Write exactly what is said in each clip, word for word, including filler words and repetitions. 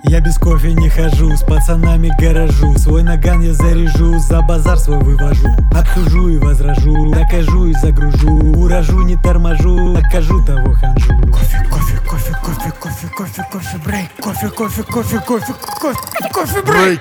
Я без кофе не хожу, с пацанами гаражу. Свой наган я заряжу, за базар свой вывожу. Отхожу и возражу, докажу и загружу. Уражу, не торможу, накажу того ханжу. Кофе, кофе, кофе, кофе, кофе, кофе, кофе, брейк. Кофе, кофе, кофе, кофе, кофе, кофе, брейк.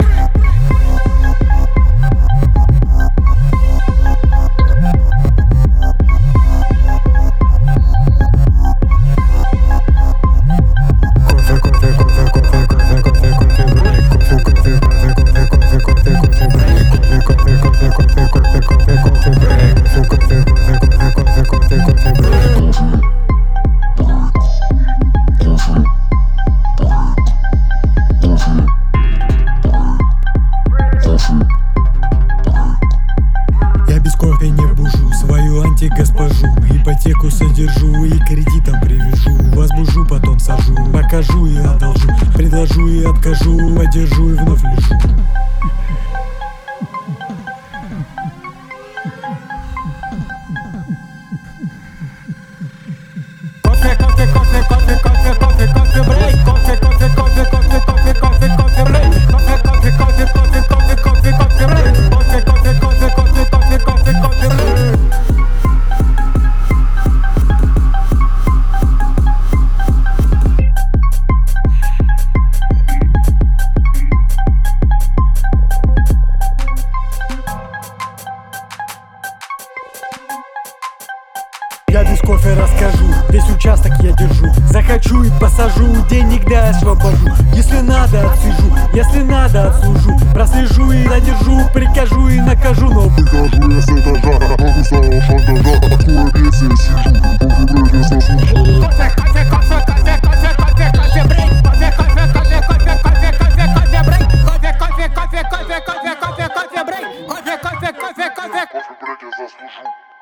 Я без кофе не бужу, свою антигоспожу. Ипотеку содержу и кредитом привяжу. Возбужу, потом сажу, покажу и одолжу. Предложу и откажу, одержу и вновь лежу. Кофе, кофе, кофе, кофе, кофе, кофе, кофе, брейк. Кофе, кофе, кофе, кофе, кофе, кофе, кофе, брейк. Кофе, кофе, кофе, кофе, кофе, кофе, кофе, брейк. Кофе, кофе, кофе, кофе, кофе, кофе, кофе, брейк. Я без кофе расскажу, весь участок я держу. Захочу и посажу, денег да освобожу. Если надо отсижу, если надо отслужу. Прослежу и задержу, прикажу и накажу. Но прикажу я с этажа, могу самого шантажа. Скоро пенсия сижу, кофе брейк я заслужу. Кофе, кофе, кофе, кофе, кофе, кофе, кофе, брейк. Кофе, кофе, кофе, кофе, кофе, кофе, кофе, брейк. Кофе, кофе, кофе, кофе, кофе, кофе, кофе, брейк. Кофе, кофе, кофе, кофе. Кофе брейк я заслужу.